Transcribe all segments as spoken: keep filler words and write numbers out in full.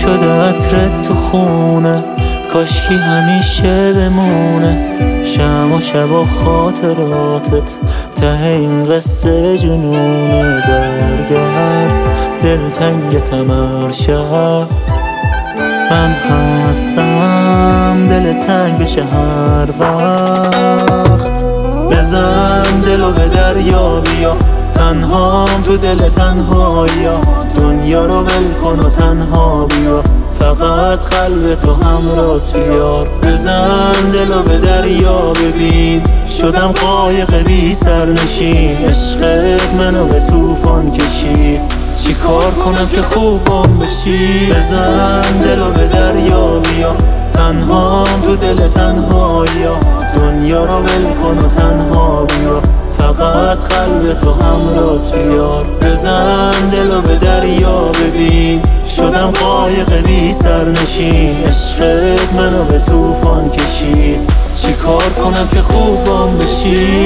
شده عطرت تو خونه، کاشکی همیشه بمونه. شم و شب و خاطراتت ته این قصه جنونه. برگرد دلتنگتم هر شب، من هستم دل تنگ بشه هر وقت. بزن دلو به دریا بیا، تنهام تو دل تنهایی. دنیا رو ول کن و تنها بیا، فقط قلب تو همراهت بیار. بزن دلو به دریا ببین، شدم قایق بی سرنشین. عشقت منو به طوفان کشید، چی کار کنم که خوبم بشی؟ بزن دلو به دریا بیا، تنهام تو دل تنهایی. دنیا رو ول کن و تنها بیا، فقط قلب تو همراهت بیار. بزن دلو به دریا ببین، شدم قایق بی سرنشین. عشقت منو به طوفان کشید، چی کار کنم که خوبم بشی؟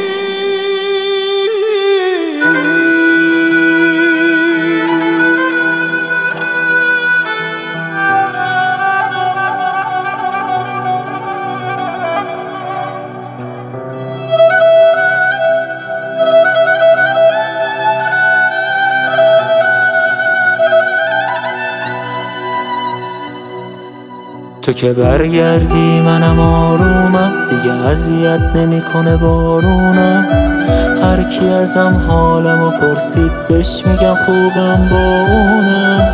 تو که برگردی منم آرومم، دیگه اذیت نمیکنه بارونم. هر کی ازم حالمو پرسید بهش میگم خوبم با اونم.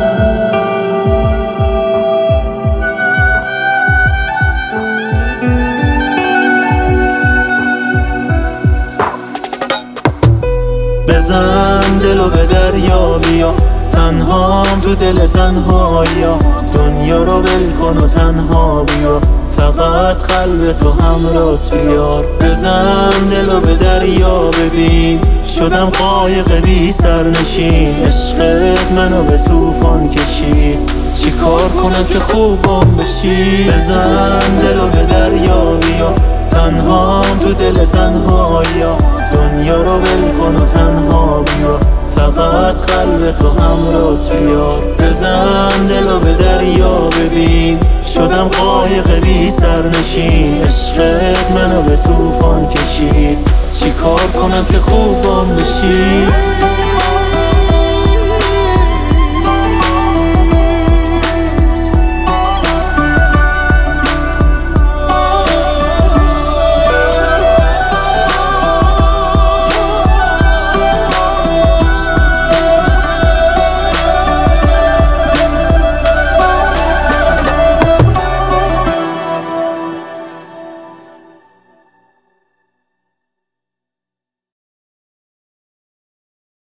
بزن دلو به دریا بیا، تنهام تو دل تنهایی. دنیا رو ول کن و تنها بیا، فقط قلب تو همراهت بیار. بزن دلو به دریا ببین، شدم قایق بی سرنشین. عشقت منو به طوفان کشید، چی کار کنم که خوبم بشی؟ بزن دلو به دریا بیا، تنهام تو دل تنهایی. دنیا رو ول کن و تنها بیا، فقط قلب تو همراهت بیار. بزن دلو به دریا ببین، شدم قایق بی سرنشین. عشقت منو به طوفان کشید، چی کار کنم که خوبم بشی؟